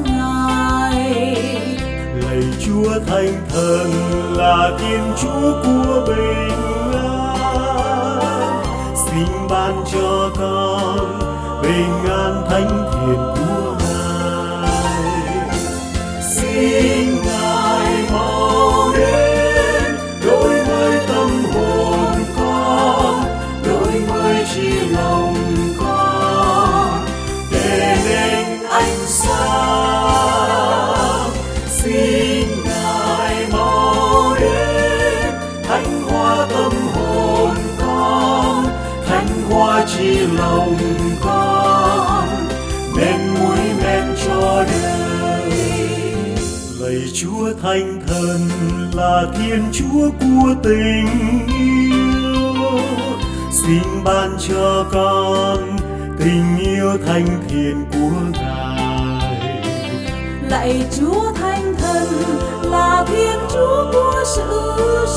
Ngài. Lạy Chúa Thánh Thần là Thiên Chúa của bình an, xin ban cho con bình an thánh thiện của Ngài. Xin Ngài mau đến đổi mới tâm hồn con, đổi mới trí lòng con để nên ánh sáng. Xin Ngài mau đến thánh hóa tâm hồn con, thánh hóa trí lòng con, nên muối men cho đời. Lạy Chúa Thánh Thần là Thiên Chúa của tình yêu, xin ban cho con tình yêu thánh thiện của Ngài. Lạy Chúa Thánh Thần là Thiên Chúa của sự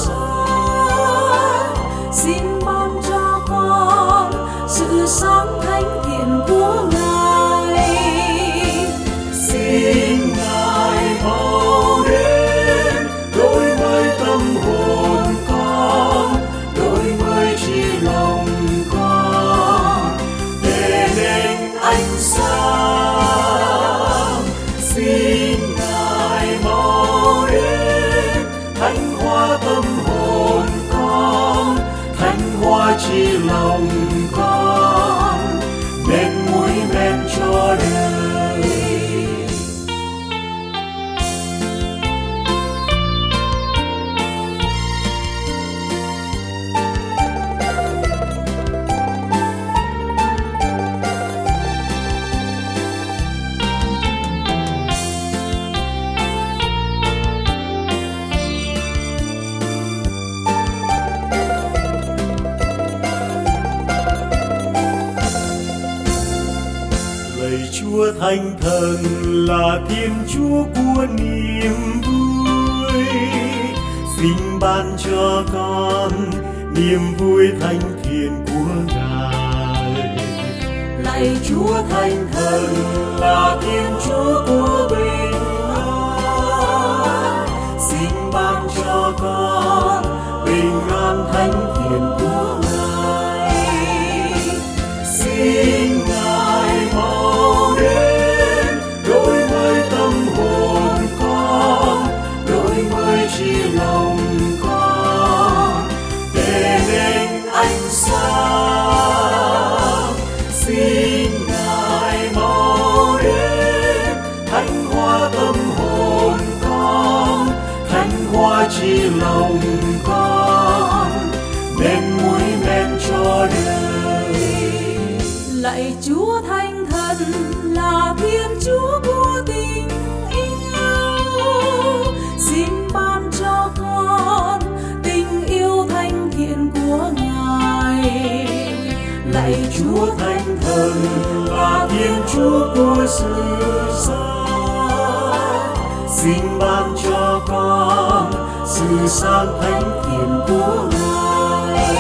sống, xin ban cho con sự sống thánh thiện của Ngài. Xin Ngài mau đến đổi mới tâm hồn con, đổi mới trí lòng con để nên ánh sáng. Xin Ngài mau đến thánh hóa tâm hồn con, thánh hóa trí lòng con, nên muối men cho đời. Lạy Chúa Thánh Thần là Thiên Chúa của niềm vui, xin ban cho con niềm vui thánh thiện của Ngài. Lạy Chúa Thánh Thần là Thiên Chúa của bình an, xin ban cho con bình an thánh thiện của Ngài. Xin Ngài mau đến đổi mới tâm hồn con, đổi mới trí lòng con để nên ánh sáng. Xin Ngài mau đến thánh hóa tâm hồn con, thánh hóa trí lòng con, nên muối men cho đời. Lạy Chúa Thánh Thần là Thiên Chúa của tình yêu, xin ban cho con tình yêu thánh thiện của Ngài. Lạy Chúa Thánh Thần là Thiên Chúa của sự sống, xin ban cho con sự sáng thánh thiện của Ngài.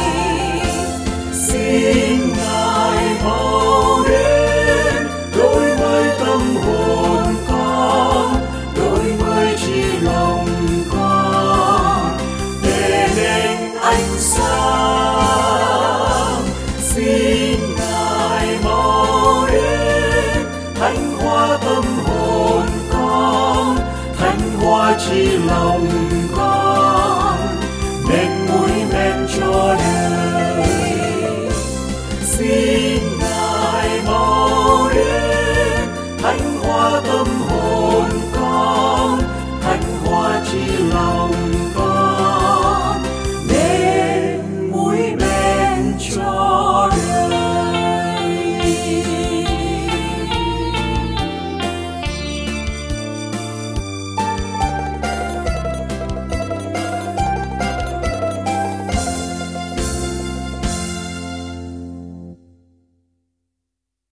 Xin Ngài mau đến đổi mới tâm hồn con, đổi mới trí lòng con để nên ánh sáng.